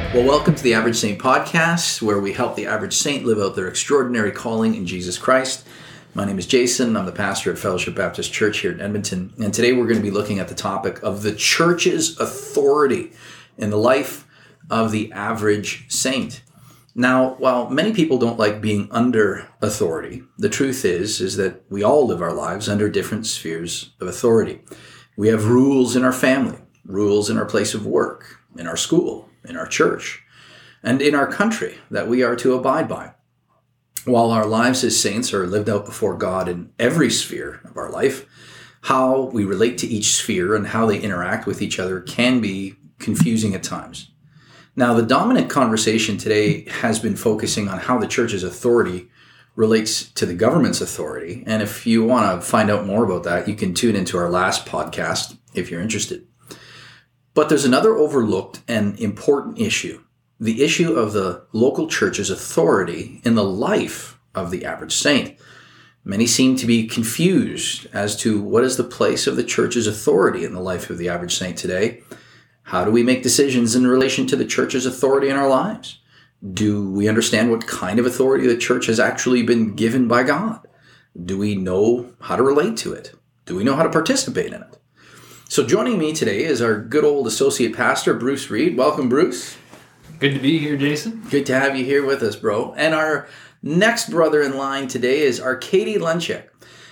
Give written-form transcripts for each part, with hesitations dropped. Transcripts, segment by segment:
Well, welcome to the Average Saint Podcast, where we help the average saint live out their extraordinary calling in Jesus Christ. My name is Jason. I'm the pastor at Fellowship Baptist Church here in Edmonton. And today we're going to be looking at the topic of the church's authority in the life of the average saint. Now, while many people don't like being under authority, the truth is that we all live our lives under different spheres of authority. We have rules in our family, rules in our place of work, in our school, in our church, and in our country that we are to abide by. While our lives as saints are lived out before God in every sphere of our life, how we relate to each sphere and how they interact with each other can be confusing at times. Now, the dominant conversation today has been focusing on how the church's authority relates to the government's authority. And if you want to find out more about that, you can tune into our last podcast if you're interested. But there's another overlooked and important issue, the issue of the local church's authority in the life of the average saint. Many seem to be confused as to what is the place of the church's authority in the life of the average saint today. How do we make decisions in relation to the church's authority in our lives? Do we understand what kind of authority the church has actually been given by God? Do we know how to relate to it? Do we know how to participate in it? So joining me today is our good old associate pastor, Bruce Reed. Welcome, Bruce. Good to be here, Jason. Good to have you here with us, bro. And our next brother in line today is Arkady Lunchek.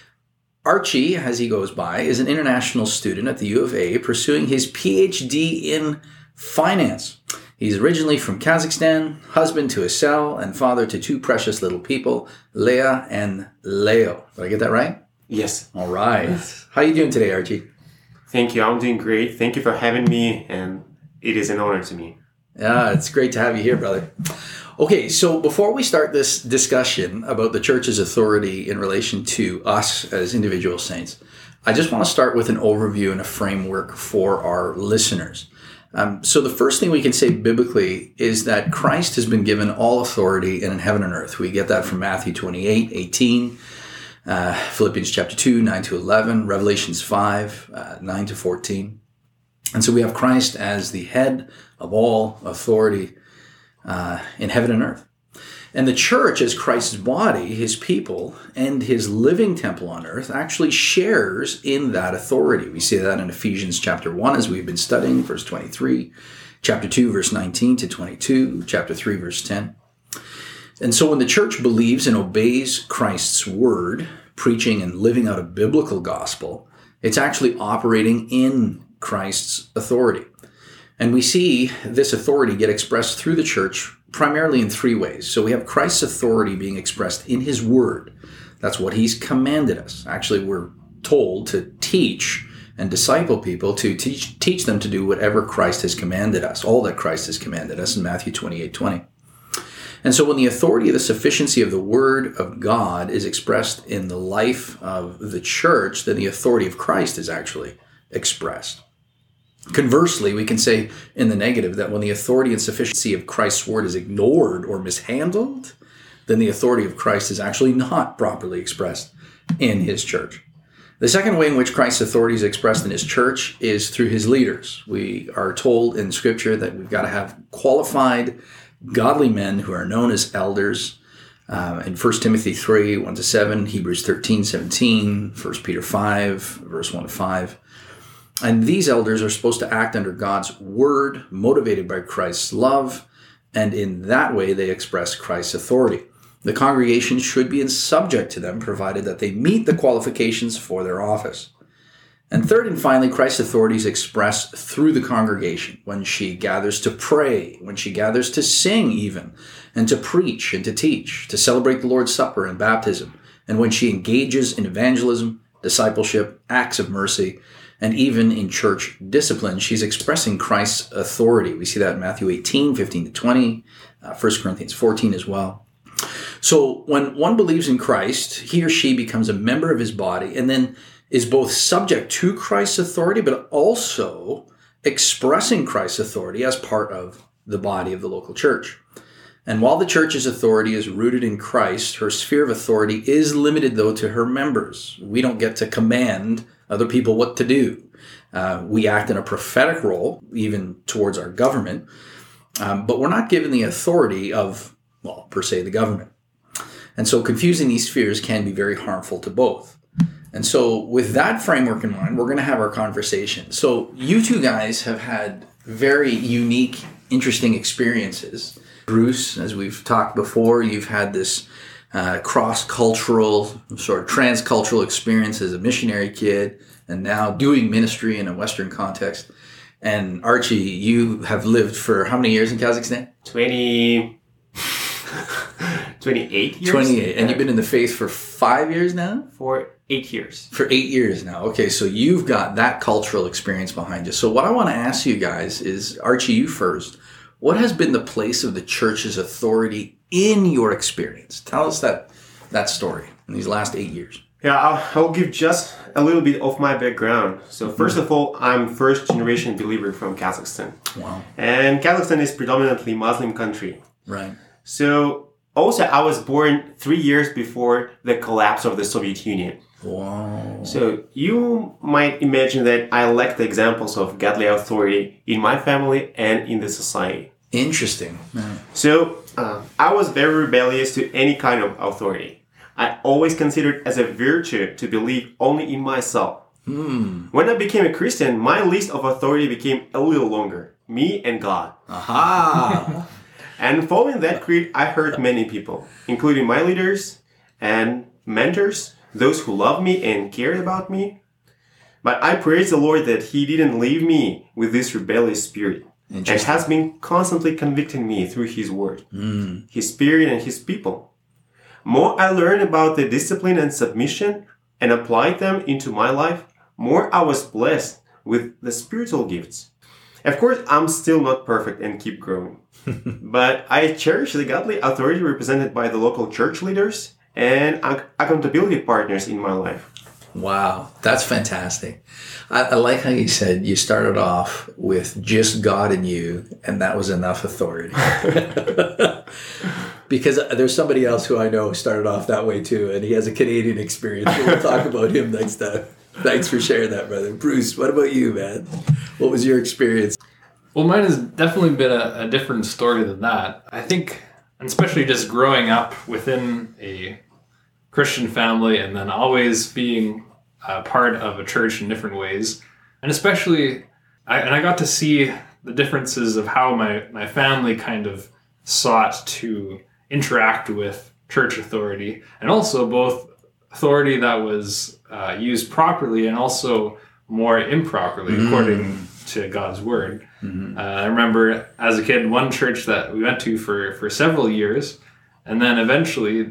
Archie, as he goes by, is an international student at the U of A pursuing his PhD in finance. He's originally from Kazakhstan, husband to Estelle, and father to two precious little people, Leah and Leo. Did I get that right? Yes. All right. Yes. How are you doing today, Archie? Thank you. I'm doing great. Thank you for having me, and it is an honor to me. Yeah, it's great to have you here, brother. Okay, so before we start this discussion about the church's authority in relation to us as individual saints, I just want to start with an overview and a framework for our listeners. So the first thing we can say biblically is that Christ has been given all authority in heaven and earth. We get that from Matthew 28:18. Philippians chapter 2, 9 to 11, Revelations 5, 9 to 14. And so we have Christ as the head of all authority in heaven and earth. And the church as Christ's body, his people, and his living temple on earth actually shares in that authority. We see that in Ephesians chapter 1 as we've been studying, verse 23, chapter 2, verse 19 to 22, chapter 3, verse 10. And so when the church believes and obeys Christ's word, preaching and living out a biblical gospel, it's actually operating in Christ's authority. And we see this authority get expressed through the church primarily in three ways. So we have Christ's authority being expressed in his word. That's what he's commanded us. Actually, we're told to teach and disciple people, to teach them to do whatever Christ has commanded us, all that Christ has commanded us in Matthew 28:20. And so when the authority of the sufficiency of the Word of God is expressed in the life of the church, then the authority of Christ is actually expressed. Conversely, we can say in the negative that when the authority and sufficiency of Christ's Word is ignored or mishandled, then the authority of Christ is actually not properly expressed in his church. The second way in which Christ's authority is expressed in his church is through his leaders. We are told in Scripture that we've got to have qualified godly men who are known as elders. In 1 Timothy 3, 1 to 7, Hebrews 13, 17, 1 Peter 5, verse 1 to 5. And these elders are supposed to act under God's word, motivated by Christ's love, and in that way they express Christ's authority. The congregation should be subject to them, provided that they meet the qualifications for their office. And third and finally, Christ's authority is expressed through the congregation when she gathers to pray, when she gathers to sing even, and to preach and to teach, to celebrate the Lord's Supper and baptism, and when she engages in evangelism, discipleship, acts of mercy, and even in church discipline. She's expressing Christ's authority. We see that in Matthew 18, 15 to 20, 1 Corinthians 14 as well. So when one believes in Christ, he or she becomes a member of his body and then is both subject to Christ's authority, but also expressing Christ's authority as part of the body of the local church. And while the church's authority is rooted in Christ, her sphere of authority is limited, though, to her members. We don't get to command other people what to do. We act in a prophetic role, even towards our government. but we're not given the authority of, well, per se, the government. And so confusing these spheres can be very harmful to both. And so with that framework in mind, we're going to have our conversation. So you two guys have had very unique, interesting experiences. Bruce, as we've talked before, you've had this cross-cultural, sort of transcultural experience as a missionary kid and now doing ministry in a Western context. And Archie, you have lived for how many years in Kazakhstan? 28 years. 28. And you've been in the faith for 5 years now? For 8 years. For 8 years now. Okay, so you've got that cultural experience behind you. So what I want to ask you guys is, Archie, you first. What has been the place of the church's authority in your experience? Tell us that story in these last 8 years. Yeah, I'll give just a little bit of my background. So first of all, I'm first generation believer from Kazakhstan. Wow. And Kazakhstan is predominantly Muslim country. Right. So also I was born 3 years before the collapse of the Soviet Union. Wow. So you might imagine that I lack the examples of godly authority in my family and in the society. Interesting. So I was very rebellious to any kind of authority. I always considered as a virtue to believe only in myself. When I became a Christian, my list of authority became a little longer. Me and God. Aha! And following that creed, I hurt many people, including my leaders and mentors, those who loved me and cared about me. But I praise the Lord that He didn't leave me with this rebellious spirit. And has been constantly convicting me through His Word, His Spirit, and His people. More I learned about the discipline and submission and applied them into my life, more I was blessed with the spiritual gifts. Of course, I'm still not perfect and keep growing. But I cherish the godly authority represented by the local church leaders and accountability partners in my life. Wow, that's fantastic. I like how you said you started off with just God and you, and that was enough authority. Because there's somebody else who I know started off that way too, and he has a Canadian experience. We'll talk about him next time. Thanks for sharing that, brother. Bruce, what about you, man? What was your experience? Well, mine has definitely been a different story than that. I think, especially just growing up within a Christian family and then always being a part of a church in different ways. And especially, I got to see the differences of how my family kind of sought to interact with church authority, and also both authority that was used properly and also more improperly according to God's word. I remember as a kid, one church that we went to for several years, and then eventually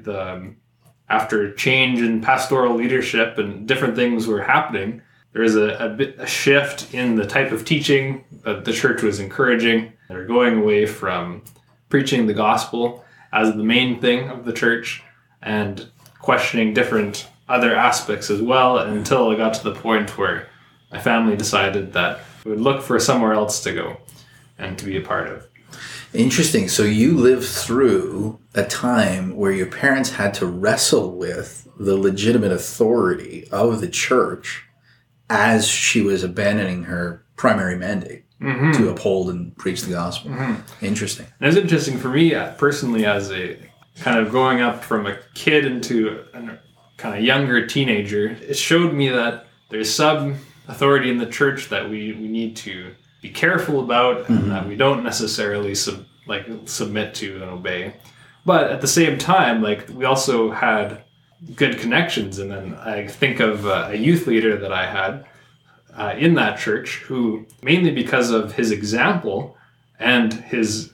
after change in pastoral leadership and different things were happening, there was a shift in the type of teaching that the church was encouraging. They're going away from preaching the gospel as the main thing of the church and questioning different other aspects as well, until it got to the point where my family decided that we would look for somewhere else to go and to be a part of. Interesting. So you lived through a time where your parents had to wrestle with the legitimate authority of the church as she was abandoning her primary mandate to uphold and preach the gospel. Interesting. And it's interesting for me personally, as a kind of growing up from a kid into a kind of younger teenager, it showed me that there's some authority in the church that we need to be careful about and that we don't necessarily submit to and obey. But at the same time, we also had good connections. And then I think of a youth leader that I had in that church, who, mainly because of his example and his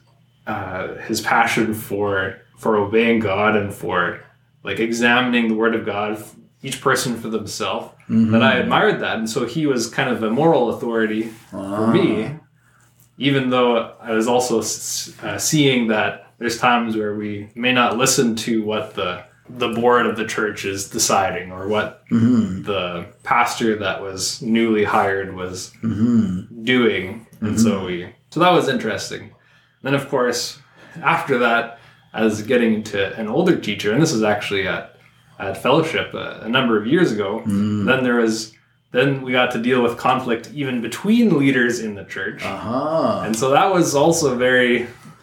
passion for obeying God and for examining the Word of God, each person for themselves, that I admired that. And so he was kind of a moral authority for me, even though I was also seeing that there's times where we may not listen to what the board of the church is deciding, or what the pastor that was newly hired was doing. And so that was interesting. Then, of course, after that, as getting to an older teacher, and this is actually at fellowship a number of years ago, then we got to deal with conflict even between leaders in the church. And so that was also very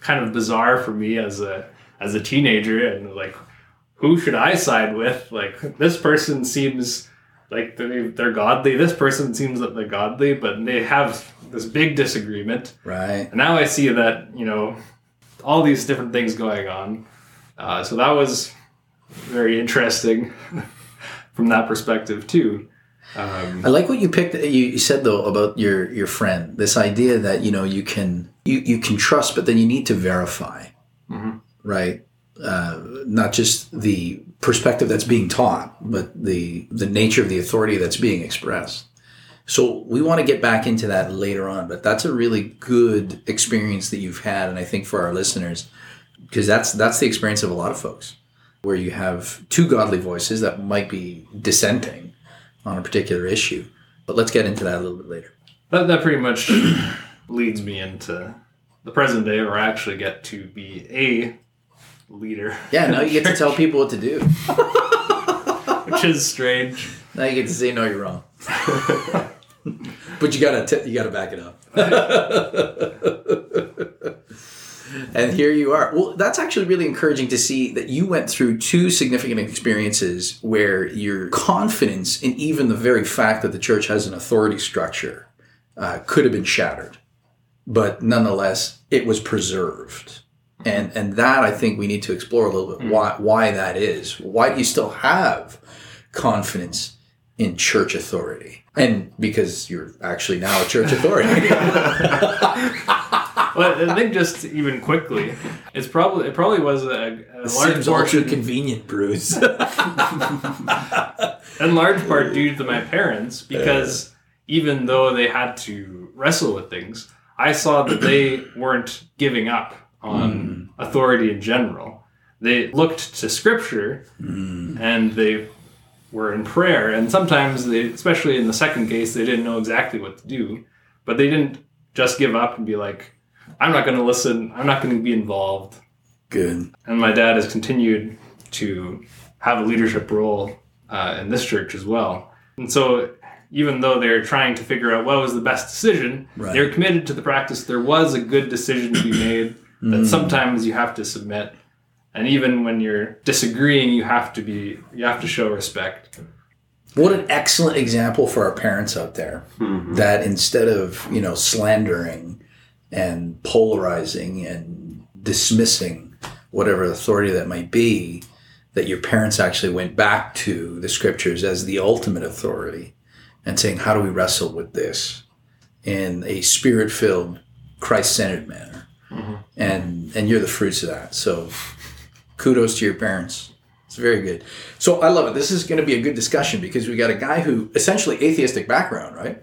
kind of bizarre for me as a teenager, and like, who should I side with? Like, this person seems like they're godly. This person seems that they're godly, but they have this big disagreement. Right. And now I see that, all these different things going on. So that was very interesting from that perspective too. I like what you said though about your friend. This idea that you can trust, but then you need to verify, right? Not just the perspective that's being taught, but the nature of the authority that's being expressed. So we want to get back into that later on, but that's a really good experience that you've had, and I think for our listeners, because that's the experience of a lot of folks, where you have two godly voices that might be dissenting on a particular issue. But let's get into that a little bit later. That pretty much leads me into the present day, where I actually get to be a leader. Yeah, now you get to tell people what to do. Which is strange. Now you get to say, no, you're wrong. But you gotta back it up. And here you are. Well, that's actually really encouraging to see that you went through two significant experiences where your confidence in even the very fact that the church has an authority structure could have been shattered. But nonetheless, it was preserved. And that, I think, we need to explore a little bit why that is. Why do you still have confidence in church authority? And because you're actually now a church authority. Well, I think just even quickly, it probably was a large portion convenient, Bruce. in large part due to my parents, because even though they had to wrestle with things, I saw that they weren't giving up on authority in general. They looked to Scripture and they were in prayer, and sometimes especially in the second case, they didn't know exactly what to do, but they didn't just give up and be like, I'm not going to listen, I'm not going to be involved. Good. And my dad has continued to have a leadership role in this church as well. And so even though they're trying to figure out what was the best decision, they're committed to the practice. There was a good decision to be made, that sometimes you have to submit. And even when you're disagreeing, you have to show respect. What an excellent example for our parents out there, that instead of, slandering and polarizing and dismissing whatever authority that might be, that your parents actually went back to the Scriptures as the ultimate authority and saying, how do we wrestle with this in a Spirit-filled, Christ-centered manner? And you're the fruits of that. So kudos to your parents. It's very good. So I love it. This is going to be a good discussion because we got a guy who essentially atheistic background, right?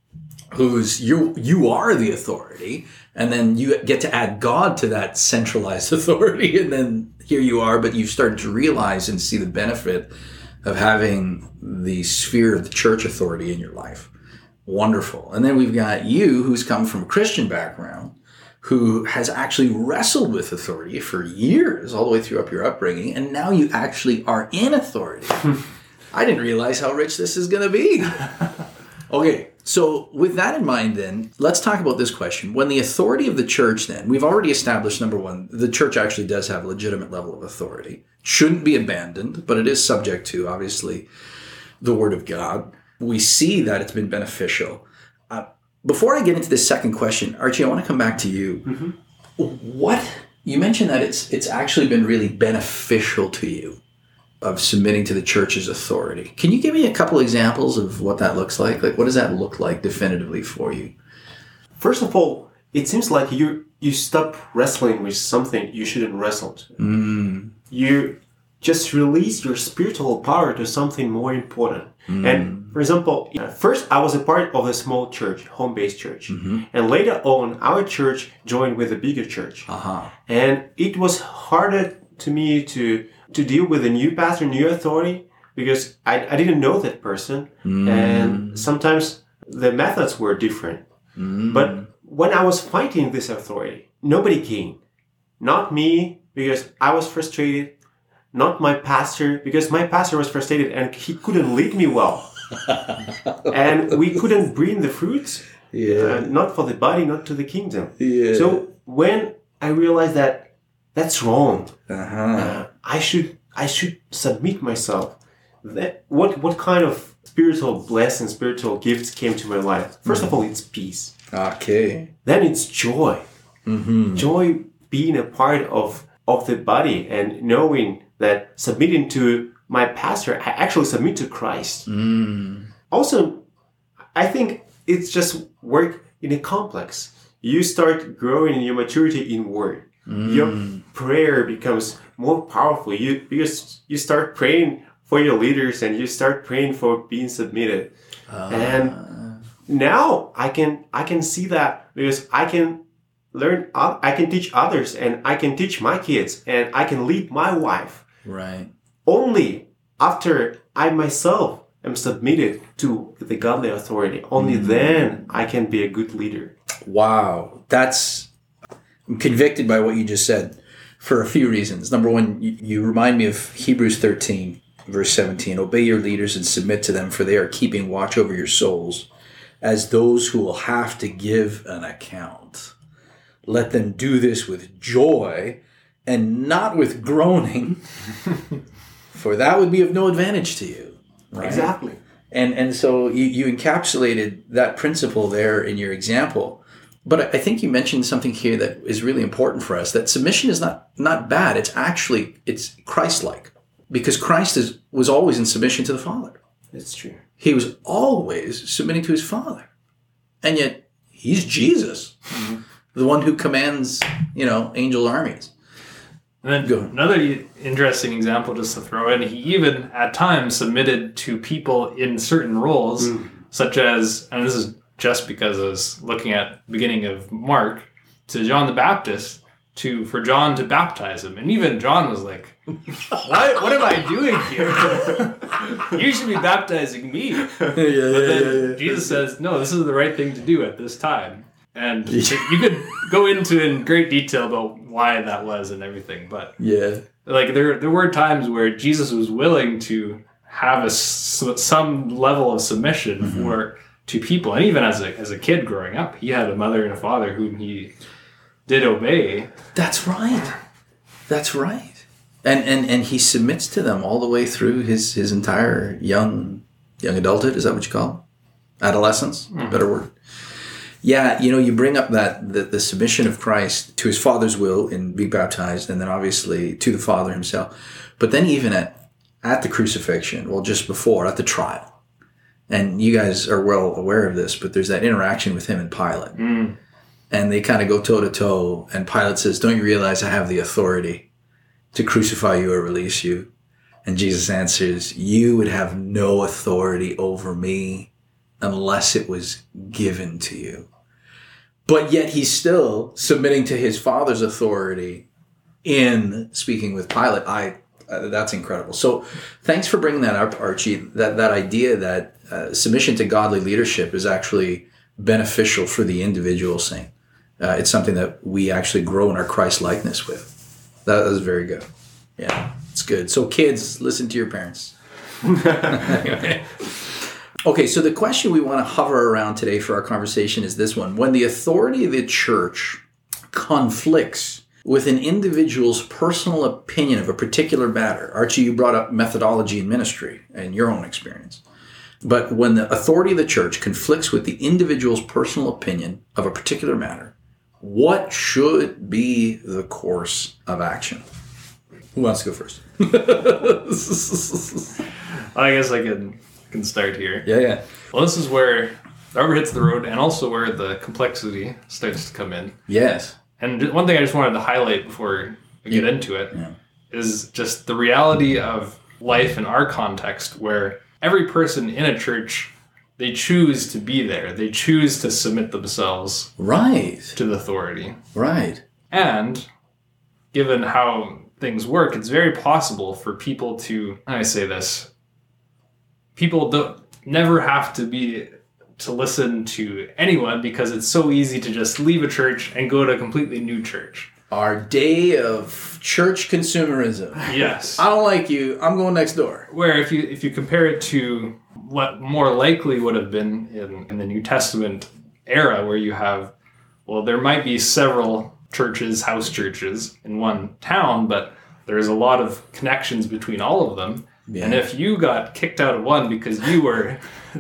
Who's you are the authority, and then you get to add God to that centralized authority, and then here you are, but you've started to realize and see the benefit of having the sphere of the church authority in your life. Wonderful. And then we've got you, who's come from a Christian background, who has actually wrestled with authority for years, all the way through your upbringing, and now you actually are in authority. I didn't realize how rich this is going to be. Okay, so with that in mind then, let's talk about this question. When the authority of the church then, we've already established, number one, the church actually does have a legitimate level of authority. Shouldn't be abandoned, but it is subject to, obviously, the Word of God. We see that it's been beneficial. Before I get into this second question, Archie, I want to come back to you. What you mentioned that it's actually been really beneficial to you of submitting to the church's authority. Can you give me a couple examples of what that looks like? Like, what does that look like definitively for you? First of all, it seems like you stop wrestling with something you shouldn't wrestle to. You just release your spiritual power to something more important. And for example, first I was a part of a small church, home-based church. And later on, our church joined with a bigger church. And it was harder to me to deal with a new pastor, new authority, because I didn't know that person. And sometimes the methods were different. But when I was fighting this authority, nobody came. Not me, because I was frustrated. Not my pastor, because my pastor was frustrated and he couldn't lead me well. And we couldn't bring the fruits, not for the body, not to the kingdom. So when I realized that that's wrong. Uh-huh. I should submit myself. What kind of spiritual blessings, spiritual gifts came to my life? First of all, it's peace. Okay. Then it's joy. Mm-hmm. Joy being a part of the body and knowing that submitting to my pastor, I actually submit to Christ. Also, I think it's just work in a complex. You start growing in your maturity in word. Your prayer becomes more powerful. Because you start praying for your leaders and you start praying for being submitted. And now I can see that because I can learn, I can teach others and I can teach my kids and I can lead my wife. Right. Only after I myself am submitted to the godly authority. Only then I can be a good leader. Wow. I'm convicted by what you just said for a few reasons. Number one, you remind me of Hebrews 13, verse 17. Obey your leaders and submit to them, for they are keeping watch over your souls as those who will have to give an account. Let them do this with joy and not with groaning, for that would be of no advantage to you. Right? Exactly. And so you encapsulated that principle there in your example. But I think you mentioned something here that is really important for us, that submission is not bad. It's Christ-like. Because Christ was always in submission to the Father. That's true. He was always submitting to his Father. And yet, he's Jesus. The one who commands, angel armies. And then another interesting example just to throw in, he even at times submitted to people in certain roles, such as, and this is just because I was looking at the beginning of Mark, to John the Baptist, for John to baptize him. And even John was like, what am I doing here? You should be baptizing me. But then Jesus says, no, this is the right thing to do at this time. And you could go into in great detail about why that was and everything. But there were times where Jesus was willing to have some level of submission to people. And even as a kid growing up, he had a mother and a father whom he did obey. That's right. And he submits to them all the way through his entire young adulthood. Is that what you call it? Adolescence? Better word. Yeah, you bring up that the submission of Christ to his Father's will in being baptized, and then obviously to the Father himself. But then even at the crucifixion, well, just before, at the trial. And you guys are well aware of this, but there's that interaction with him and Pilate. And they kind of go toe-to-toe, and Pilate says, don't you realize I have the authority to crucify you or release you? And Jesus answers, you would have no authority over me unless it was given to you. But yet he's still submitting to his Father's authority in speaking with Pilate. That's incredible. So thanks for bringing that up, Archie, that idea that submission to godly leadership is actually beneficial for the individual saint. It's something that we actually grow in our Christ-likeness with. That was very good. Yeah, it's good. So kids, listen to your parents. Okay, so the question we want to hover around today for our conversation is this one. When the authority of the church conflicts with an individual's personal opinion of a particular matter, Archie, you brought up methodology in ministry and your own experience. But when the authority of the church conflicts with the individual's personal opinion of a particular matter, what should be the course of action? Who wants to go first? I guess I can start here. Yeah. Well, this is where the rubber hits the road and also where the complexity starts to come in. Yes. And one thing I just wanted to highlight before we get into it is just the reality of life in our context, where every person in a church, they choose to be there. They choose to submit themselves to the authority. Right. And given how things work, it's very possible for people to, how do I say this? People never have to listen to anyone, because it's so easy to just leave a church and go to a completely new church. Our day of church consumerism. Yes. I don't like you, I'm going next door. Where if you compare it to what more likely would have been in the New Testament era, where you have, well, there might be several churches, house churches in one town, but there's a lot of connections between all of them. Yeah. And if you got kicked out of one because you were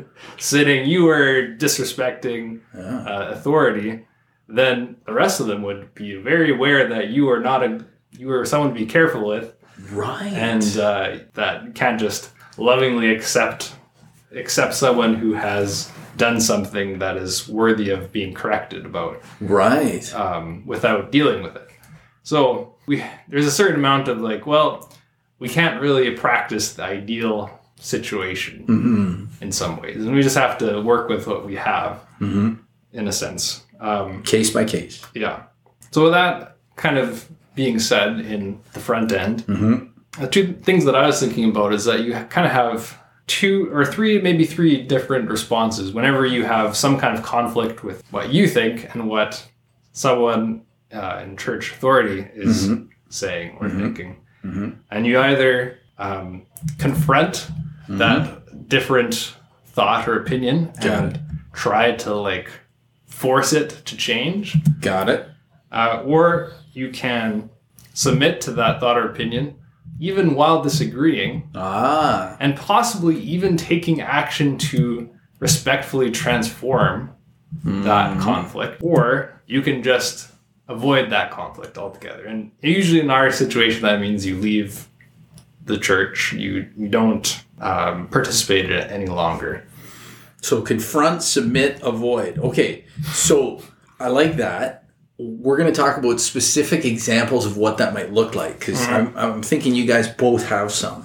you were disrespecting authority, then the rest of them would be very aware that you were someone to be careful with. Right. And that you can't just lovingly accept someone who has done something that is worthy of being corrected about. Right. Without dealing with it. So there's a certain amount of we can't really practice the ideal situation in some ways. And we just have to work with what we have in a sense. Case by case. Yeah. So with that kind of being said in the front end, the two things that I was thinking about is that you kind of have two or three, maybe three different responses whenever you have some kind of conflict with what you think and what someone in church authority is saying or thinking. And you either confront that different thought or opinion and try to force it to change. Got it. Or you can submit to that thought or opinion even while disagreeing, and possibly even taking action to respectfully transform that conflict. Or you can just avoid that conflict altogether. And usually in our situation, that means you leave the church. You don't participate in it any longer. So confront, submit, avoid. Okay, so I like that. We're going to talk about specific examples of what that might look like, because I'm thinking you guys both have some.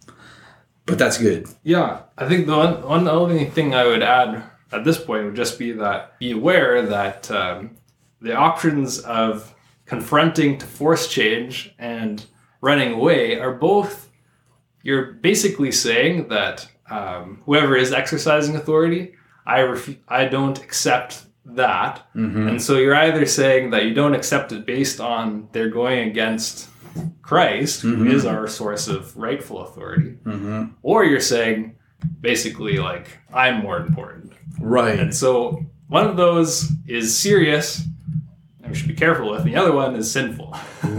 But that's good. Yeah, I think the only thing I would add at this point would just be aware that the options of confronting to force change and running away are both, you're basically saying that whoever is exercising authority, I don't accept that. And so you're either saying that you don't accept it based on they're going against Christ, who is our source of rightful authority, or you're saying basically I'm more important. Right. And so one of those is serious and we should be careful with, and the other one is sinful.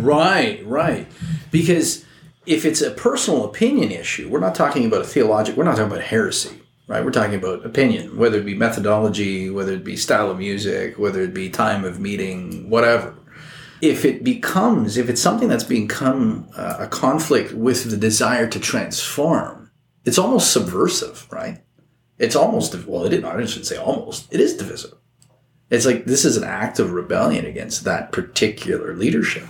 Right. Because if it's a personal opinion issue, we're not talking about we're not talking about heresy. Right, we're talking about opinion, whether it be methodology, whether it be style of music, whether it be time of meeting, whatever. If it's something that's become a conflict with the desire to transform, it's almost subversive, right? It's almost, I shouldn't say almost, it is divisive. It's like this is an act of rebellion against that particular leadership,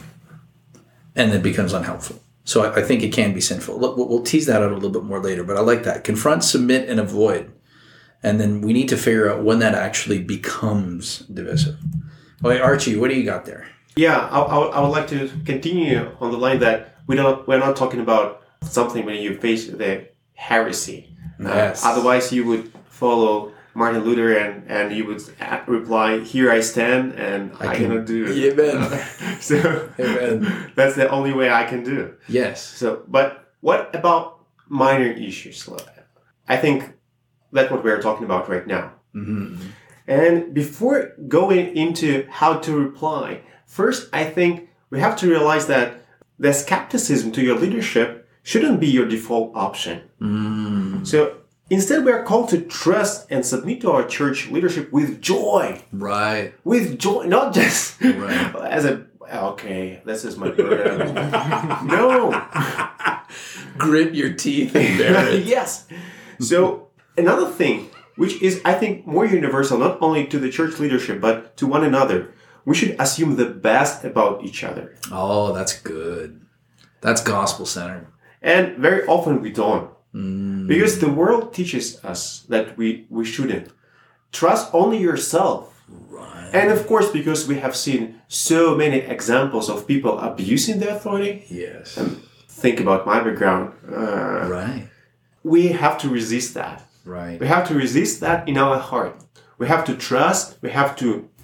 and it becomes unhelpful. So I think it can be sinful. We'll tease that out a little bit more later, but I like that. Confront, submit, and avoid. And then we need to figure out when that actually becomes divisive. Okay, Archie, what do you got there? Yeah, I would like to continue on the line that we're not talking about something when you face the heresy. Yes. Otherwise, you would follow Martin Luther and you would reply, "Here I stand, and I cannot do it." Amen. So Amen. That's the only way I can do. Yes. So, but what about minor issues? I think that's what we're talking about right now. And before going into how to reply, first I think we have to realize that the skepticism to your leadership shouldn't be your default option. So instead, we are called to trust and submit to our church leadership with joy. Right. With joy, not just as this is my burden. No. Grit your teeth and bear it. Yes. So another thing, which is, I think, more universal, not only to the church leadership, but to one another, we should assume the best about each other. Oh, that's good. That's gospel-centered. And very often we don't. Because the world teaches us that we shouldn't. Trust only yourself. Right. And of course, because we have seen so many examples of people abusing their authority. Yes. And think about my background. Right. We have to resist that. Right. We have to resist that in our heart. We have to trust. We have to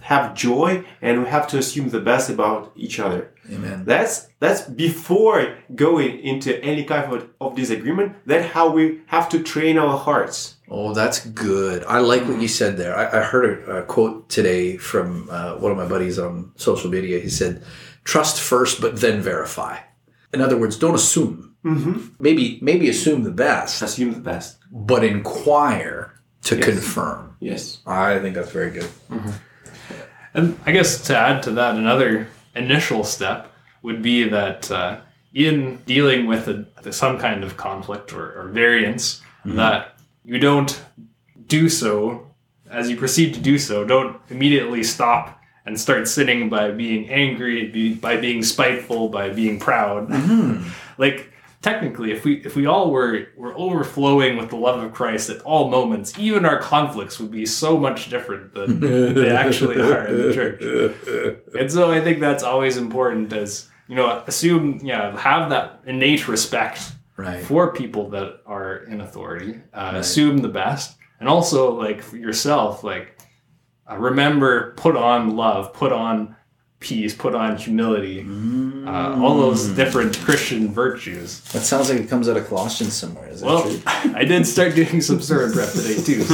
have joy, and we have to assume the best about each other. Amen. That's before going into any kind of disagreement. That's how we have to train our hearts. Oh, that's good. I like what you said there. I heard a quote today from one of my buddies on social media. He said, "Trust first, but then verify." In other words, don't assume. Mm-hmm. Maybe assume the best, Assume the best. but inquire to Yes. confirm. Yes. I think that's very good. And I guess to add to that, another initial step would be that in dealing with some kind of conflict or variance, that you don't do so, as you proceed to do so, don't immediately stop and start sinning by being angry, by being spiteful, by being proud. Like, technically, if we all were overflowing with the love of Christ at all moments, even our conflicts would be so much different than they actually are in the church. And so I think that's always important, as have that innate respect Right. for people that are in authority. Assume the best, and also like for yourself, like remember, put on love, put on peace, put on humility, all those different Christian virtues. That sounds like it comes out of Colossians somewhere. Is that Well, true? I did start doing some sermon prep today too.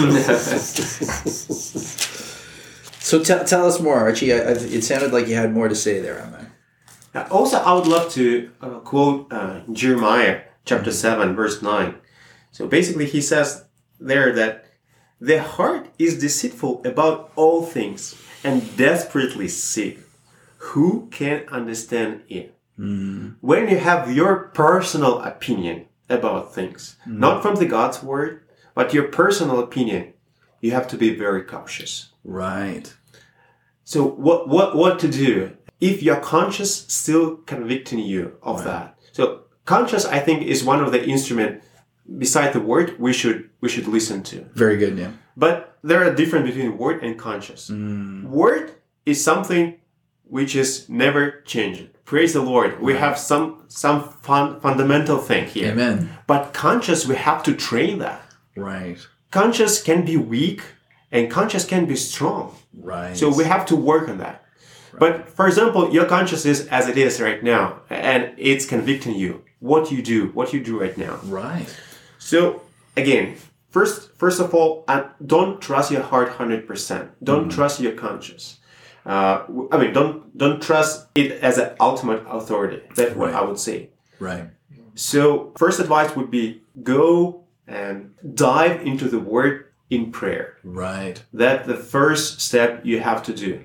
So. So tell us more, Archie. It sounded like you had more to say there on that. Also, I would love to quote Jeremiah chapter 7, verse 9. So basically, he says there that the heart is deceitful about all things and desperately sick. Who can understand it? When you have your personal opinion about things, not from the God's word, but your personal opinion, you have to be very cautious. Right. So what to do if your conscience still convicting you of that? So conscience, I think, is one of the instruments beside the word we should listen to. Very good, yeah. But there are difference between word and conscience. Word is something which is never changing. Praise the Lord. We have some fundamental thing here. Amen. But conscience, we have to train that. Right. Conscience can be weak and conscience can be strong. Right. So we have to work on that. Right. But for example, your conscience is as it is right now, and it's convicting you. What you do right now. Right. So again, first of all, don't trust your heart 100%. Don't trust your conscience. Don't trust it as an ultimate authority. That's what I would say. Right. So first advice would be go and dive into the word in prayer. Right. That's the first step you have to do.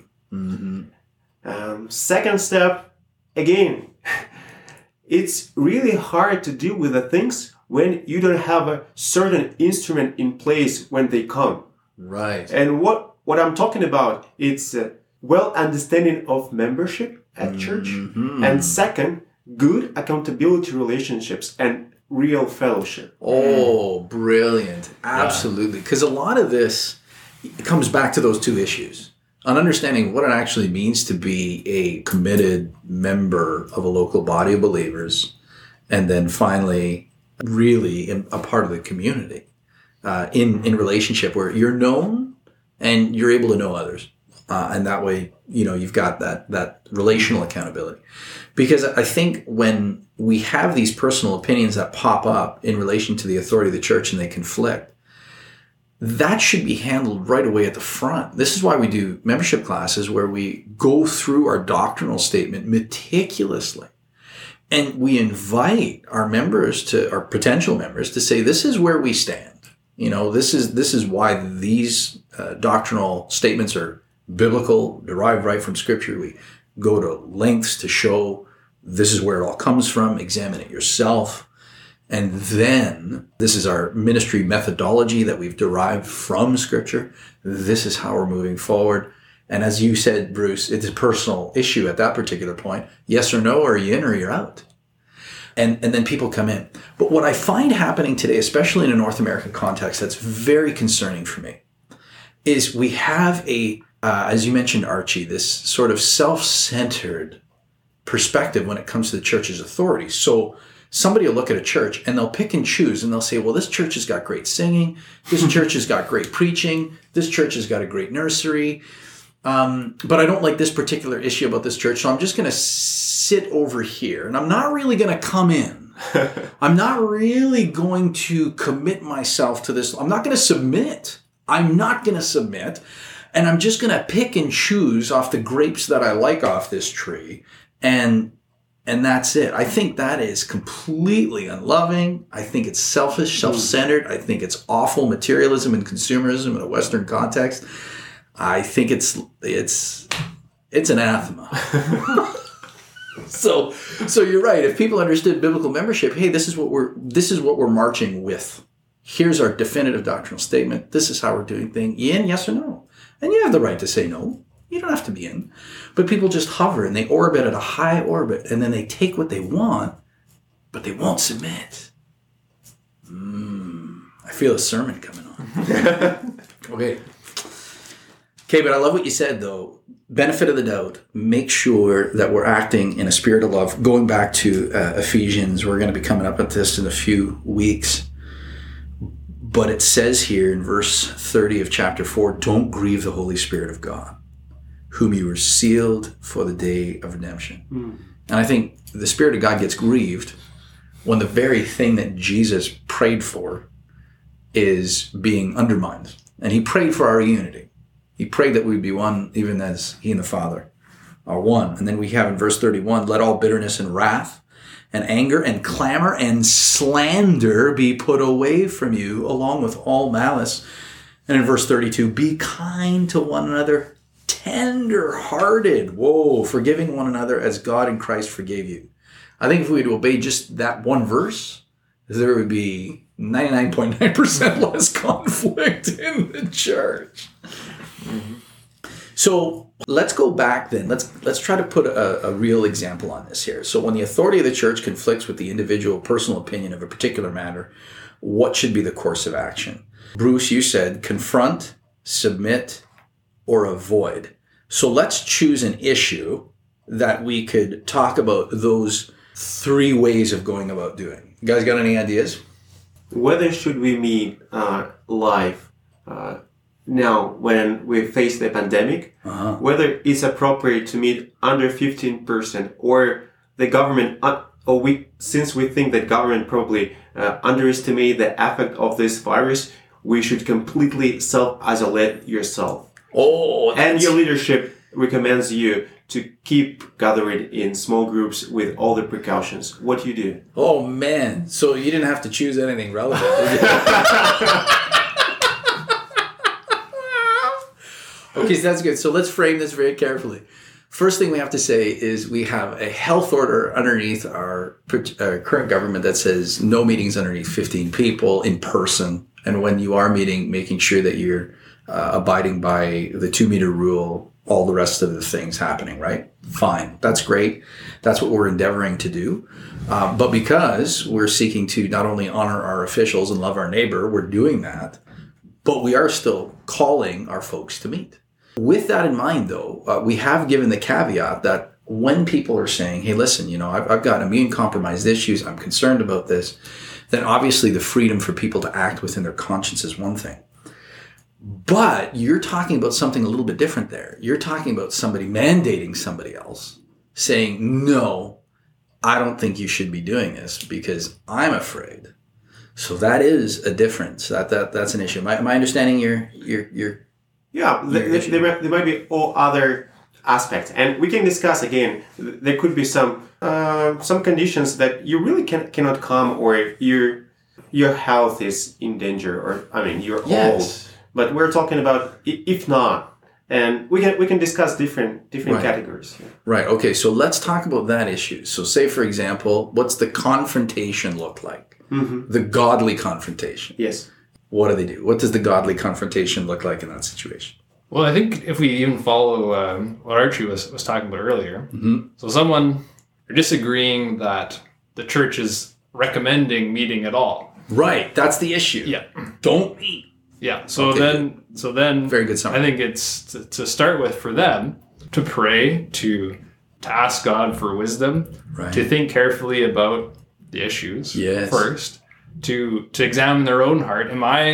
Second step, again, it's really hard to deal with the things when you don't have a certain instrument in place when they come. Right. And what I'm talking about, it's a well understanding of membership at church. And second, good accountability relationships and real fellowship. Oh, brilliant. Absolutely. Because a lot of this comes back to those two issues. On understanding what it actually means to be a committed member of a local body of believers, and then finally, really a part of the community in relationship where you're known and you're able to know others. And that way, you've got that relational accountability. Because I think when we have these personal opinions that pop up in relation to the authority of the church and they conflict, that should be handled right away at the front. This is why we do membership classes where we go through our doctrinal statement meticulously. And we invite our potential members to say, this is where we stand. This is why these doctrinal statements are biblical, derived right from Scripture. We go to lengths to show this is where it all comes from. Examine it yourself. And then this is our ministry methodology that we've derived from Scripture. This is how we're moving forward. And as you said, Bruce, it's a personal issue at that particular point. Yes or no, are you in or you're out? And then people come in. But what I find happening today, especially in a North American context, that's very concerning for me, is we have as you mentioned, Archie, this sort of self-centered perspective when it comes to the church's authority. So somebody will look at a church and they'll pick and choose and they'll say, well, this church has got great singing. This church has got great preaching. This church has got a great nursery. but I don't like this particular issue about this church, so I'm just going to sit over here, and I'm not really going to come in. I'm not really going to commit myself to this. I'm not going to submit. I'm not going to submit, and I'm just going to pick and choose off the grapes that I like off this tree, and that's it. I think that is completely unloving. I think it's selfish, self-centered. I think it's awful materialism and consumerism in a Western context. I think it's anathema. So you're right. If people understood biblical membership, hey, this is what we're marching with. Here's our definitive doctrinal statement. This is how we're doing things. You in? Yes or no? And you have the right to say no. You don't have to be in. But people just hover and they orbit at a high orbit, and then they take what they want, but they won't submit. I feel a sermon coming on. Okay, but I love what you said, though. Benefit of the doubt. Make sure that we're acting in a spirit of love. Going back to Ephesians, we're going to be coming up at this in a few weeks. But it says here in verse 30 of chapter 4, don't grieve the Holy Spirit of God, whom you were sealed for the day of redemption. And I think the Spirit of God gets grieved when the very thing that Jesus prayed for is being undermined. And he prayed for our unity. He prayed that we'd be one even as he and the Father are one. And then we have in verse 31, let all bitterness and wrath and anger and clamor and slander be put away from you, along with all malice. And in verse 32, be kind to one another, tender-hearted, forgiving one another as God in Christ forgave you. I think if we would obey just that one verse, there would be 99.9% less conflict in the church. So let's go back then. Let's try to put a real example on this here. So when the authority of the church conflicts with the individual personal opinion of a particular matter, what should be the course of action? Bruce, you said confront, submit, or avoid. So let's choose an issue that we could talk about those three ways of going about doing. You guys got any ideas? Whether should we meet live now when we face the pandemic, whether it's appropriate to meet under 15% or the government, since we think that government probably underestimate the effect of this virus, we should completely self-isolate yourself. And your leadership recommends you to keep gathering in small groups with all the precautions. What do you do? Oh, man. So you didn't have to choose anything relevant, did you? Okay, so that's good. So let's frame this very carefully. First thing we have to say is we have a health order underneath our current government that says no meetings underneath 15 people in person. And when you are meeting, making sure that you're abiding by the 2-meter rule, all the rest of the things happening, right? Fine. That's great. That's what we're endeavoring to do. But because we're seeking to not only honor our officials and love our neighbor, we're doing that, but we are still calling our folks to meet. With that in mind, though, we have given the caveat that when people are saying, hey, listen, I've got immune compromised issues, I'm concerned about this, then obviously the freedom for people to act within their conscience is one thing. But you're talking about something a little bit different there. You're talking about somebody mandating somebody else, saying, no, I don't think you should be doing this because I'm afraid. So that is a difference. That's an issue. Am I understanding your Yeah, there might be all other aspects, and we can discuss again. There could be some conditions that you really cannot come, or your health is in danger, or you're old. But we're talking about if not, and we can discuss different categories. Right. Okay. So let's talk about that issue. So say, for example, what's the confrontation look like? Mm-hmm. The godly confrontation. Yes. What do they do? What does the godly confrontation look like in that situation? Well, I think if we even follow what Archie was talking about earlier, so someone disagreeing that the church is recommending meeting at all. Right, that's the issue. Yeah, don't meet. Yeah, so then, very good summary. I think it's to start with for them to pray, to ask God for wisdom, right, to think carefully about the issues yes, first. To examine their own heart. Am I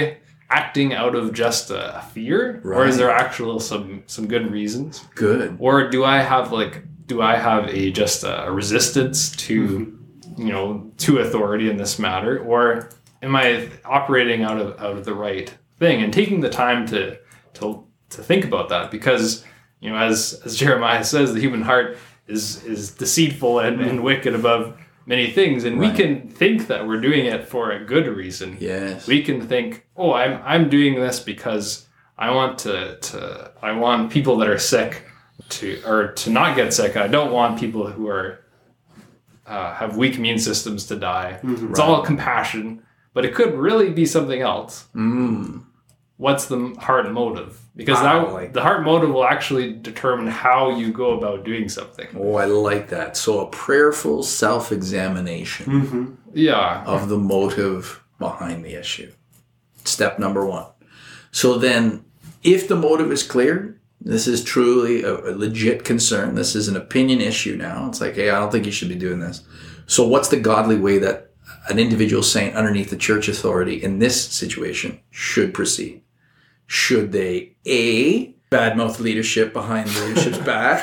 acting out of just a fear, or is there actual some good reasons? Good. Or do I have just a resistance to to authority in this matter, or am I operating out of the right thing and taking the time to think about that? Because as Jeremiah says, the human heart is deceitful and wicked above many things, and we can think that we're doing it for a good reason. Yes, we can think, oh, I'm doing this because I want I want people that are sick to not get sick. I don't want people who are have weak immune systems to die. It's all compassion, but it could really be something else. What's the heart motive? Because the heart motive will actually determine how you go about doing something. Oh, I like that. So a prayerful self-examination of the motive behind the issue. Step number 1. So then, if the motive is clear, this is truly a legit concern. This is an opinion issue now. It's like, hey, I don't think you should be doing this. So what's the godly way that an individual saint underneath the church authority in this situation should proceed? Should they, A, badmouth leadership behind leadership's back?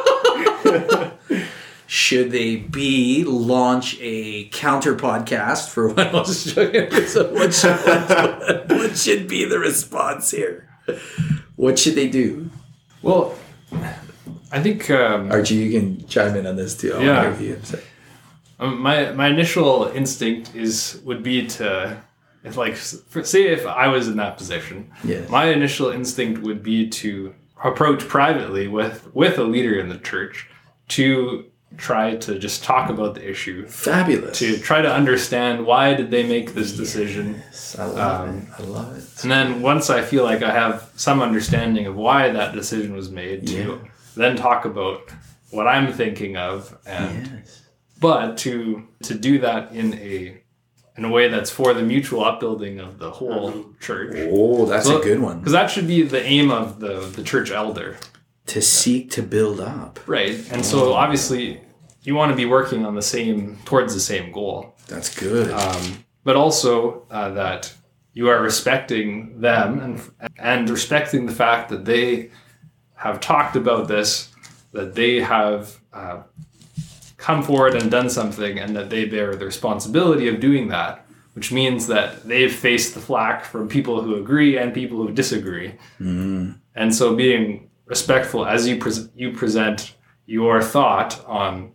Should they, B, launch a counter podcast for what else? So what should be the response here? What should they do? Well, I think Archie, you can chime in on this too. My initial instinct would be to, say if I was in that position, my initial instinct would be to approach privately with a leader in the church to try to just talk about the issue. Fabulous. To try to understand why did they make this decision. Yes, I love it. And then once I feel like I have some understanding of why that decision was made, to then talk about what I'm thinking of, but to do that in a way that's for the mutual upbuilding of the whole church. Oh, that's a good one. Because that should be the aim of the church elder. To seek to build up. Right. And so obviously you want to be working on towards the same goal. That's good. But also that you are respecting them and respecting the fact that they have talked about this, that they have come forward and done something, and that they bear the responsibility of doing that, which means that they've faced the flack from people who agree and people who disagree. And so being respectful as you present your thought on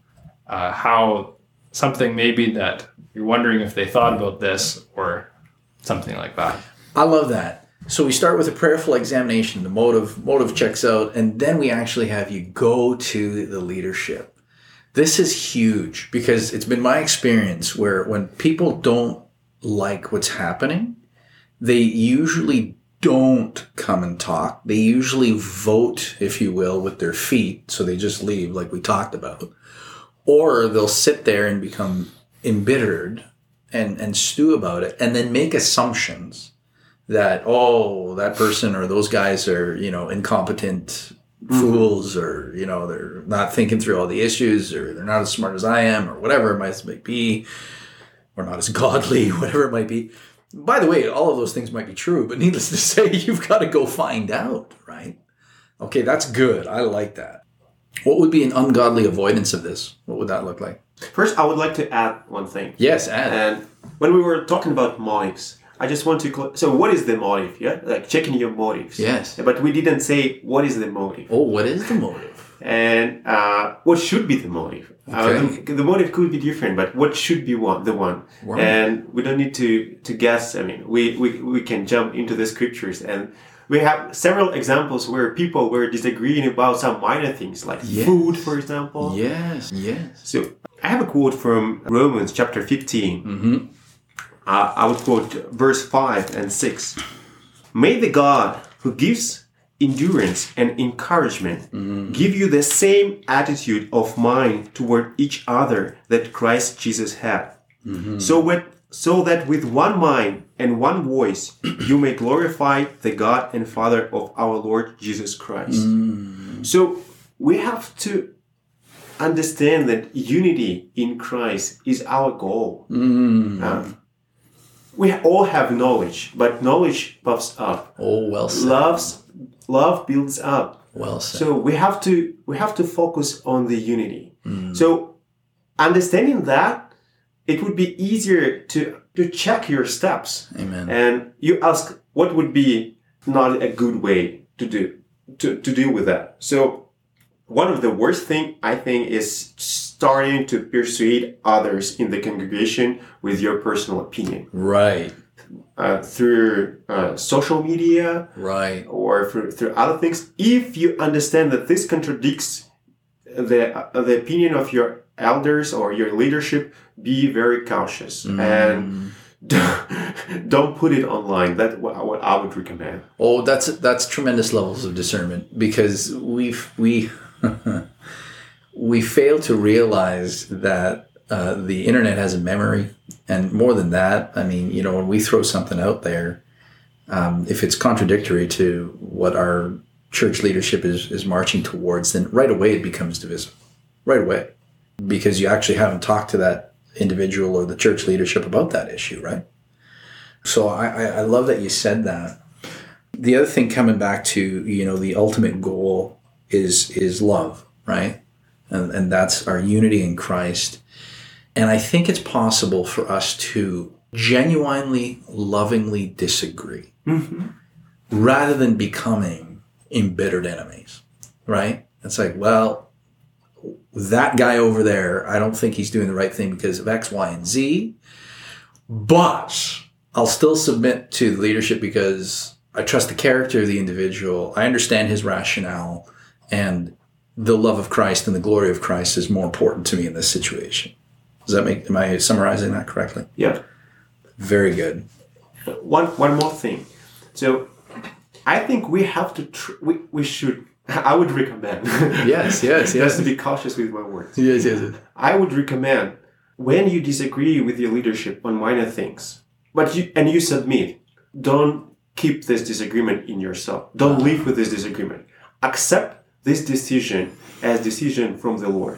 how something maybe that you're wondering if they thought about this or something like that. I love that. So we start with a prayerful examination. The motive checks out, and then we actually have you go to the leadership. This is huge because it's been my experience where when people don't like what's happening, they usually don't come and talk. They usually vote, if you will, with their feet. So they just leave like we talked about. Or they'll sit there and become embittered and stew about it and then make assumptions that, oh, that person or those guys are, incompetent fools, or, they're not thinking through all the issues, or they're not as smart as I am, or whatever it might be, or not as godly, whatever it might be. By the way, all of those things might be true, but needless to say, you've got to go find out, right? Okay, that's good. I like that. What would be an ungodly avoidance of this? What would that look like? First, I would like to add one thing. Yes, add. And when we were talking about motives, I just want to... So what is the motive? Yeah, like checking your motives. Yes. But we didn't say what is the motive. Oh, what is the motive? And what should be the motive? Okay. The motive could be different, but what should be the one? Right. And we don't need to guess. I mean, we can jump into the scriptures, and we have several examples where people were disagreeing about some minor things, like food, for example. Yes. So I have a quote from Romans chapter 15. Mm-hmm. I would quote verse 5 and 6. May the God who gives endurance and encouragement give you the same attitude of mind toward each other that Christ Jesus had. So that with one mind and one voice you may glorify the God and Father of our Lord Jesus Christ. So we have to understand that unity in Christ is our goal. we all have knowledge, but knowledge puffs up. Oh, well said. Love builds up. Well said. So we have to focus on the unity. So understanding that, it would be easier to check your steps. Amen. And you ask what would be not a good way to deal with that. So one of the worst thing I think is starting to persuade others in the congregation with your personal opinion. Right. Through social media, Right. or through other things. If you understand that this contradicts the opinion of your elders or your leadership, be very cautious and don't put it online. That's what I would recommend. Oh, that's tremendous levels of discernment, because we we fail to realize that the internet has a memory, and more than that, I mean, when we throw something out there, if it's contradictory to what our church leadership is marching towards, then right away it becomes divisive. Right away, because you actually haven't talked to that individual or the church leadership about that issue, right? So I love that you said that. The other thing, coming back to, the ultimate goal is love, right? And that's our unity in Christ. And I think it's possible for us to genuinely, lovingly disagree rather than becoming embittered enemies, right? It's like, well, that guy over there, I don't think he's doing the right thing because of X, Y, and Z, but I'll still submit to the leadership because I trust the character of the individual. I understand his rationale, and the love of Christ and the glory of Christ is more important to me in this situation. Am I summarizing that correctly? Yeah. Very good. One more thing. So I think we have to, we should, I would recommend. Yes. Just to be cautious with my words. Yes. I would recommend, when you disagree with your leadership on minor things, but you submit, don't keep this disagreement in yourself. Don't live with this disagreement. Accept this decision as decision from the Lord.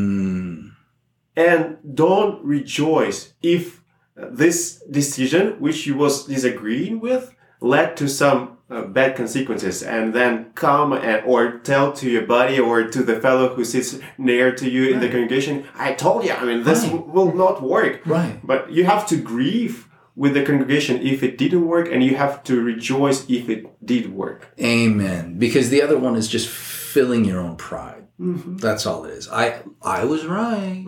And don't rejoice if this decision, which you was disagreeing with, led to some bad consequences, and then come or tell to your buddy or to the fellow who sits near to you in the congregation, I told you, this will not work. Right. But you have to grieve with the congregation if it didn't work, and you have to rejoice if it did work. Amen. Because the other one is just filling your own pride. That's all it is. I was right.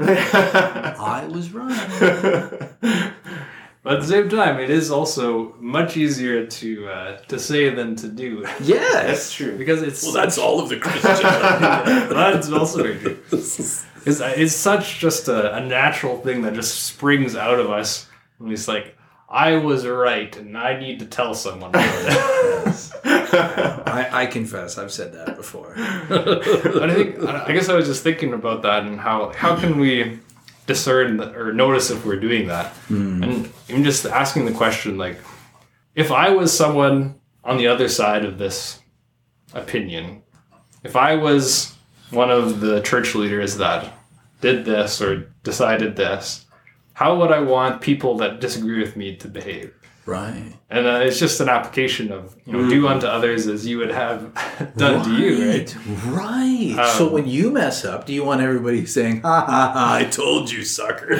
I was right. But at the same time, it is also much easier to say than to do. Yes, that's true. Because it's that's all of the Christians. That's also very true. It's such just a natural thing that just springs out of us. And it's like, I was right, and I need to tell someone about it. I confess, I've said that before. But I guess I was just thinking about that, and how can we discern or notice if we're doing that? And I'm just asking the question, like, if I was someone on the other side of this opinion, if I was one of the church leaders that did this or decided this, how would I want people that disagree with me to behave? Right. And it's just an application of, do unto others as you would have done to you, right? Right. So when you mess up, do you want everybody saying, ha ha ha, I told you, sucker?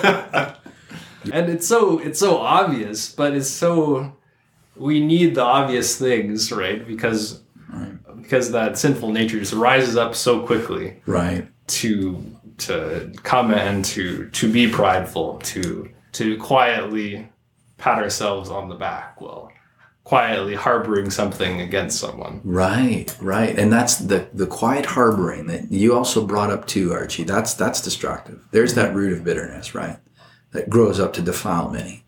And it's so obvious, but we need the obvious things, right? Because that sinful nature just rises up so quickly. Right. To come and to be prideful, to quietly pat ourselves on the back while quietly harboring something against someone. Right. And that's the quiet harboring that you also brought up too, Archie. That's destructive. There's that root of bitterness, right? That grows up to defile many.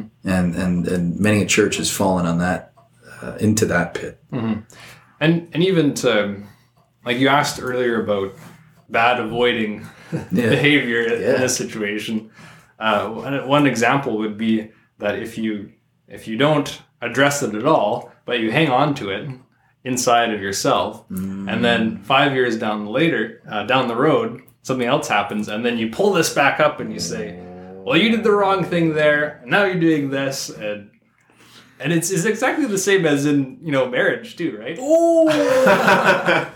And many a church has fallen on that, into that pit. And even to, like you asked earlier about bad avoiding behavior in this situation. One example would be that if you don't address it at all, but you hang on to it inside of yourself, and then 5 years down the road, something else happens, and then you pull this back up and you say, well, you did the wrong thing there, and now you're doing this, and it's exactly the same as in, marriage too, right? Oh,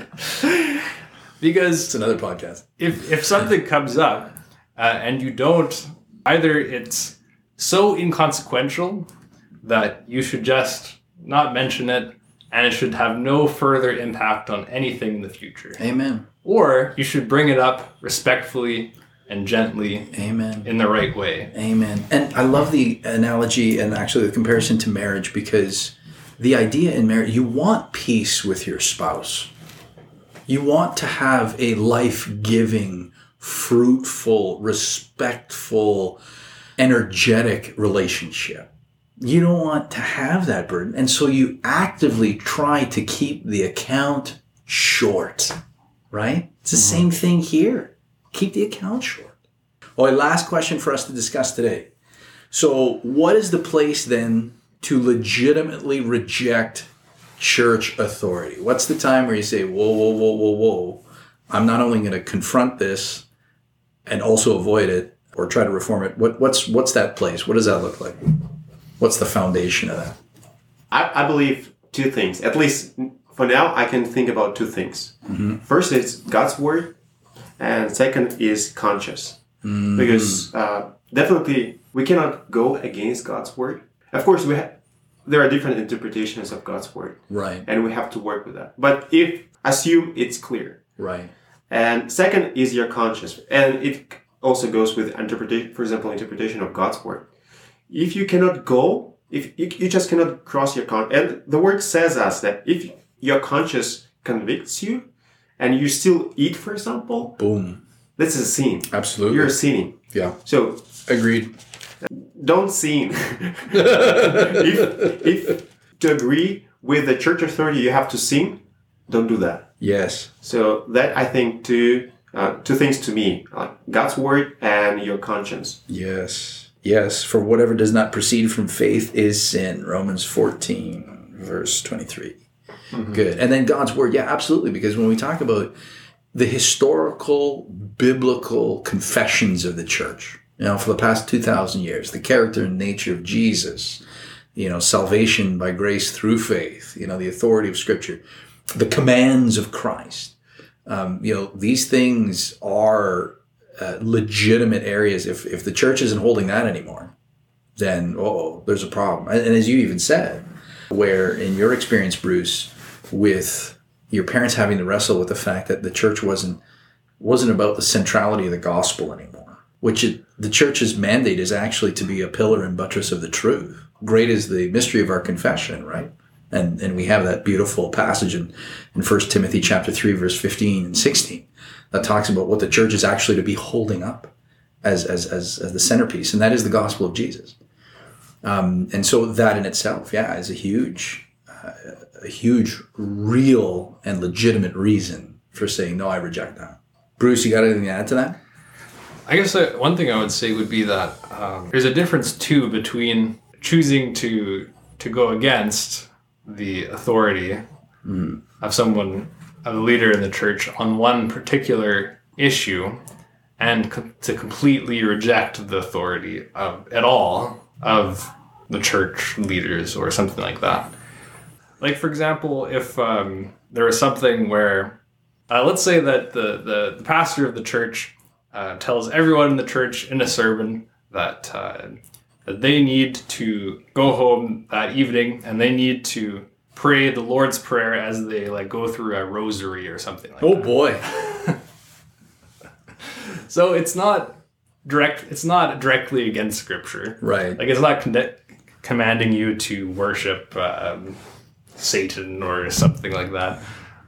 Because it's another podcast. if something comes up and you don't, either it's so inconsequential that you should just not mention it and it should have no further impact on anything in the future. Amen. Or you should bring it up respectfully and gently. Amen. In the right way. Amen. And I love the analogy and actually the comparison to marriage, because the idea in marriage, you want peace with your spouse. You want to have a life-giving, fruitful, respectful, energetic relationship. You don't want to have that burden. And so you actively try to keep the account short, right? It's the same thing here. Keep the account short. All right, last question for us to discuss today. So what is the place then to legitimately reject church authority? What's the time where you say, whoa, I'm not only going to confront this and also avoid it or try to reform it. What's that place? What does that look like? What's the foundation of that? I believe two things. At least for now, I can think about two things. Mm-hmm. First is God's word, and second is conscience. Mm. Because definitely we cannot go against God's word. Of course, there are different interpretations of God's word. Right. And we have to work with that. But assume it's clear. Right. And second is your conscience. And it also goes with interpretation, for example, interpretation of God's word. If you cannot go, if you just cannot cross your conscience, and the word says us that if your conscience convicts you and you still eat, for example, boom, this is a sin. Absolutely. You're sinning. Yeah. So agreed. Don't sin. if to agree with the church authority you have to sin, don't do that. Yes. So that, I think, two things to me, God's word and your conscience. Yes. Yes. For whatever does not proceed from faith is sin. Romans 14, verse 23. Mm-hmm. Good. And then God's word. Yeah, absolutely. Because when we talk about the historical, biblical confessions of the church, for the past 2,000 years, the character and nature of Jesus, salvation by grace through faith, the authority of Scripture, the commands of Christ, these things are legitimate areas. If the church isn't holding that anymore, then, there's a problem. And as you even said, where in your experience, Bruce, with your parents having to wrestle with the fact that the church wasn't about the centrality of the gospel anymore, which the church's mandate is actually to be a pillar and buttress of the truth. Great is the mystery of our confession, right? And we have that beautiful passage in 1 Timothy chapter 3, verse 15 and 16 that talks about what the church is actually to be holding up as the centerpiece, and that is the gospel of Jesus. And so that in itself, is a huge, real and legitimate reason for saying, no, I reject that. Bruce, you got anything to add to that? I guess one thing I would say would be that there's a difference too between choosing to go against the authority of someone, of a leader in the church on one particular issue, and to completely reject the authority of the church leaders or something like that. Like, for example, if there was something where, let's say that the pastor of the church tells everyone in the church in a sermon that they need to go home that evening and they need to pray the Lord's Prayer as they go through a rosary or something like that. Oh boy. So it's not directly against Scripture. Right. It's not commanding you to worship Satan or something like that.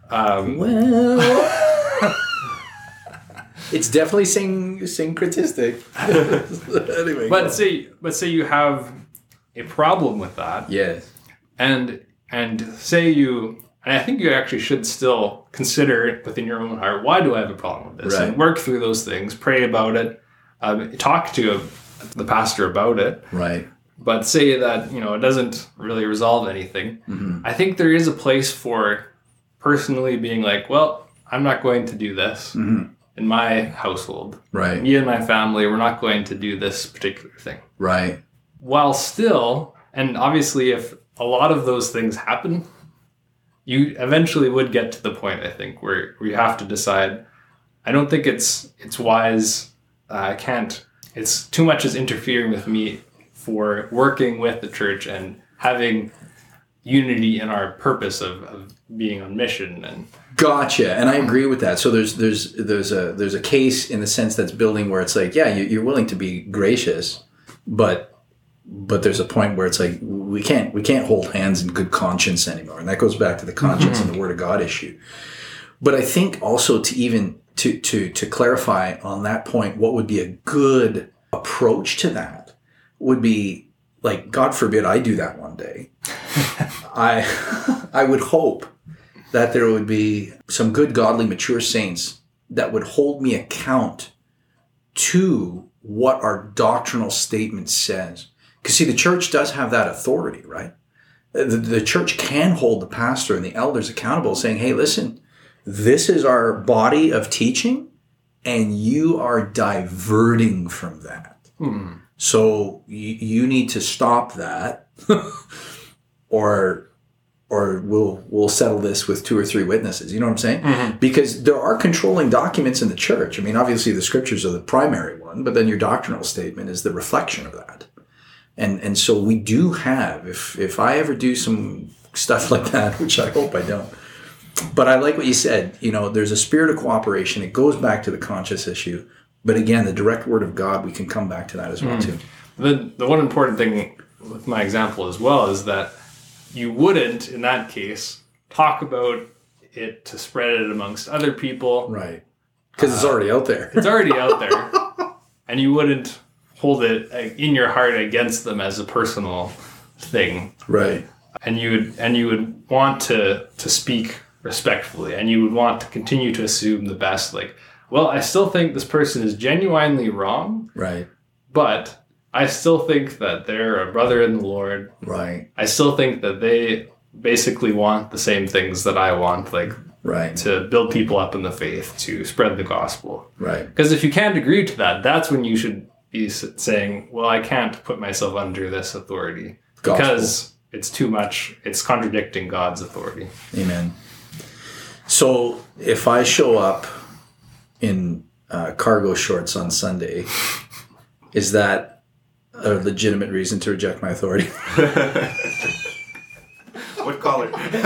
It's definitely syncretistic. Anyway, but say you have a problem with that. Yes. And say you, and I think you actually should still consider it within your own heart. Why do I have a problem with this? Right. And work through those things. Pray about it. Talk to the pastor about it. Right. But say that it doesn't really resolve anything. Mm-hmm. I think there is a place for personally being like, well, I'm not going to do this. Mm-hmm. in my household. Right. Me and my family, we're not going to do this particular thing. Right. While still, and obviously if a lot of those things happen, you eventually would get to the point, I think, where you have to decide, I don't think it's wise, it's too much is interfering with me for working with the church and having unity in our purpose of being on mission. And Gotcha, and I agree with that. So there's a case in the sense that's building where it's like, yeah, you're willing to be gracious, but there's a point where it's like we can't hold hands in good conscience anymore, and that goes back to the conscience and the Word of God issue. But I think also to clarify on that point, what would be a good approach to that would be, like, God forbid I do that one day. I would hope that there would be some good, godly, mature saints that would hold me account to what our doctrinal statement says. Because, see, the church does have that authority, right? The church can hold the pastor and the elders accountable, saying, hey, listen, this is our body of teaching, and you are diverting from that. So you need to stop that, or we'll settle this with 2 or 3 witnesses. You know what I'm saying? Because there are controlling documents in the church. I mean, obviously the scriptures are the primary one, but then your doctrinal statement is the reflection of that. And so we do have, if I ever do some stuff like that, which I hope I don't, but I like what you said, there's a spirit of cooperation. It goes back to the conscious issue. But again, the direct word of God, we can come back to that as well, too. The one important thing with my example as well is that you wouldn't, in that case, talk about it to spread it amongst other people. Right. Because it's already out there. It's already out there. And you wouldn't hold it in your heart against them as a personal thing. Right. And you would want to speak respectfully, and you would want to continue to assume the best, like, well, I still think this person is genuinely wrong. Right. But I still think that they're a brother in the Lord. Right. I still think that they basically want the same things that I want, like to build people up in the faith, to spread the gospel. Right. Because if you can't agree to that, that's when you should be saying, well, I can't put myself under this authority. Gospel. Because it's too much. It's contradicting God's authority. Amen. So if I show up in cargo shorts on Sunday, is that a legitimate reason to reject my authority? What color?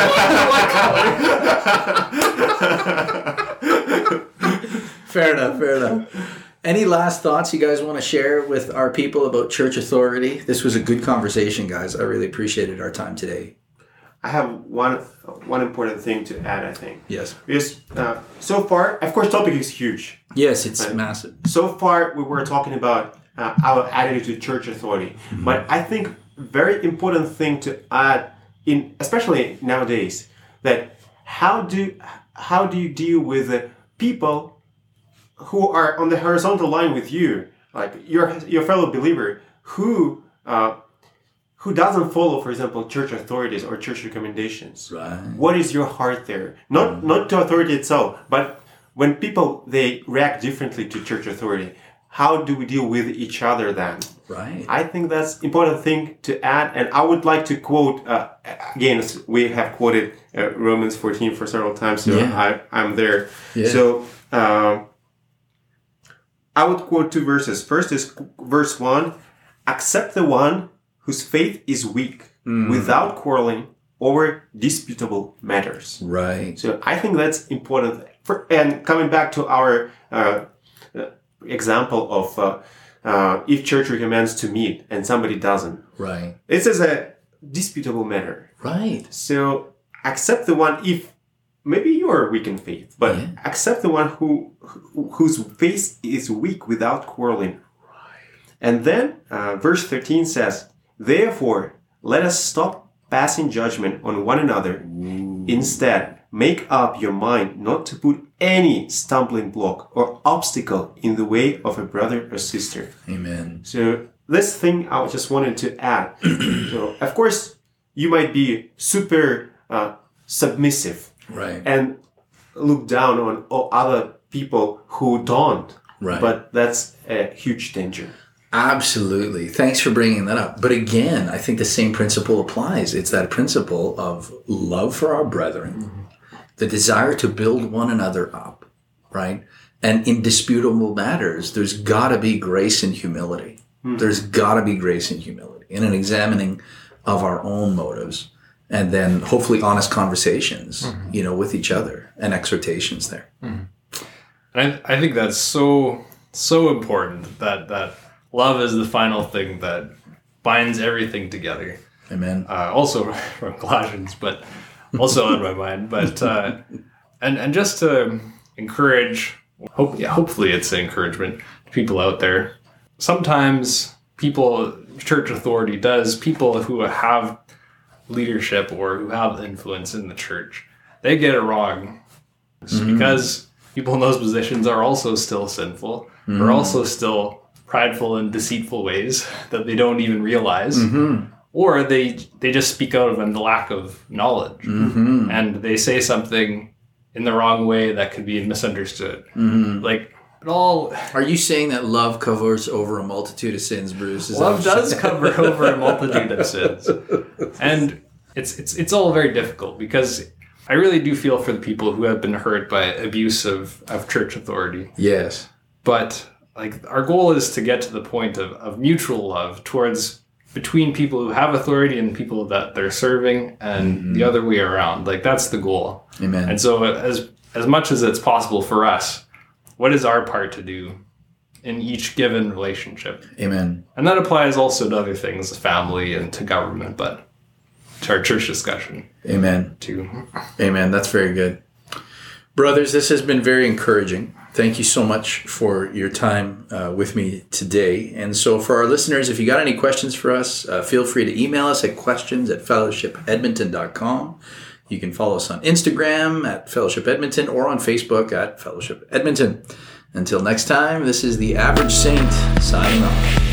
Fair enough. Any last thoughts you guys want to share with our people about church authority? This was a good conversation, guys. I really appreciated our time today. I have one important thing to add, I think. Yes. Because so far, of course, topic is huge. Yes, it's massive. So far, we were talking about our attitude to church authority. But I think very important thing to add, especially nowadays, that how do you deal with the people who are on the horizontal line with you, like your fellow believer, who doesn't follow, for example, church authorities or church recommendations? Right. What is your heart there? Not to authority itself, but when people, they react differently to church authority, how do we deal with each other then? Right. I think that's important thing to add, and I would like to quote again. We have quoted Romans 14 for several times, so I'm there. Yeah. So I would quote 2 verses. First is verse 1: "Accept the one whose faith is weak, without quarreling over disputable matters." Right. So I think that's important. And coming back to our example of if church recommends to meet and somebody doesn't. Right. This is a disputable matter. Right. So accept the one, if maybe you are weak in faith, but accept the one whose faith is weak without quarreling. Right. And then verse 13 says, "Therefore, let us stop passing judgment on one another. Instead, make up your mind not to put any stumbling block or obstacle in the way of a brother or sister." Amen. So this thing I just wanted to add. So of course, you might be super submissive, right, and look down on all other people who don't. Right. But that's a huge danger. Absolutely. Thanks for bringing that up. But again, I think the same principle applies. It's that principle of love for our brethren, the desire to build one another up, right? And in disputable matters, there's got to be grace and humility. There's got to be grace and humility in an examining of our own motives, and then hopefully honest conversations, with each other and exhortations there. And I think that's so important that love is the final thing that binds everything together. Amen. Also from Colossians, but also on my mind. But and just to encourage, hopefully it's an encouragement to people out there. Sometimes church authority people who have leadership or who have influence in the church, they get it wrong. Because people in those positions are also still sinful, are also still prideful and deceitful ways that they don't even realize, or they just speak out of a lack of knowledge, and they say something in the wrong way that could be misunderstood. Like it all. Are you saying that love covers over a multitude of sins, Bruce? Love does cover over a multitude of sins, and it's all very difficult because I really do feel for the people who have been hurt by abuse of church authority. Yes. But our goal is to get to the point of mutual love between people who have authority and people that they're serving, and the other way around. That's the goal. Amen. And so as much as it's possible for us, what is our part to do in each given relationship? Amen. And that applies also to other things, family and to government, but to our church discussion. Amen. Too. Amen. That's very good. Brothers, this has been very encouraging. Thank you so much for your time with me today. And so for our listeners, if you got any questions for us, feel free to email us at questions@fellowshipedmonton.com. You can follow us on Instagram at Fellowship Edmonton or on Facebook at Fellowship Edmonton. Until next time, this is the Average Saint signing off.